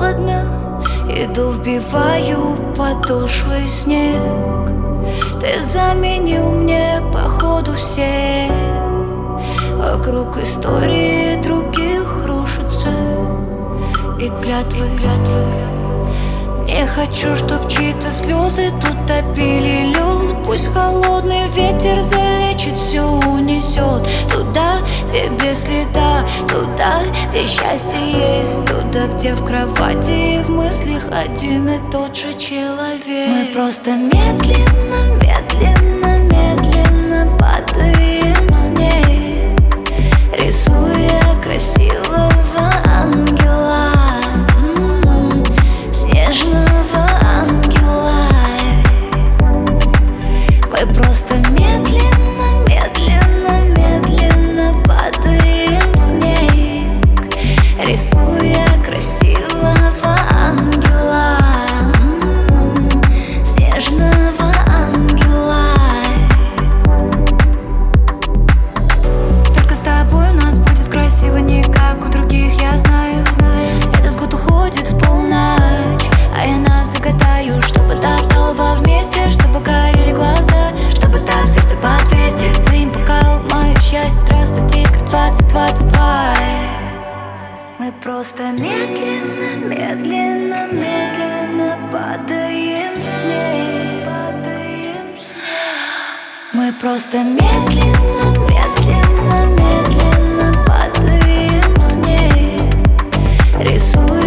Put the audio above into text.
холодно, иду, вбиваю подошвой снег. Ты заменил мне походу всех. Вокруг истории других рушатся и клятвы. Не хочу, чтоб чьи-то слезы тут топили лед. Пусть холодный ветер залечит, все унесет туда, где без следа, туда, где счастье есть, туда, где в кровати и в мыслях один и тот же человек. Мы просто медленно, медленно, медленно падаем с ней, рисуя красивого ангела, снежного ангела. Мы просто медленно, медленно, медленно падаем в снег, рисуя красивого ангела, снежного ангела. Только с тобой у нас будет красиво, не как у других, я знаю. Этот год уходит в полночь, а я нас загадаю, чтобы до толва вместе, чтобы горели глаза, чтобы так сердце по 200. Твоим бокал, мое счастье, здравствуйте, как 2022. Мы просто медленно, медленно, медленно падаем с ней. Мы просто медленно, медленно, медленно падаем с ней, рисуя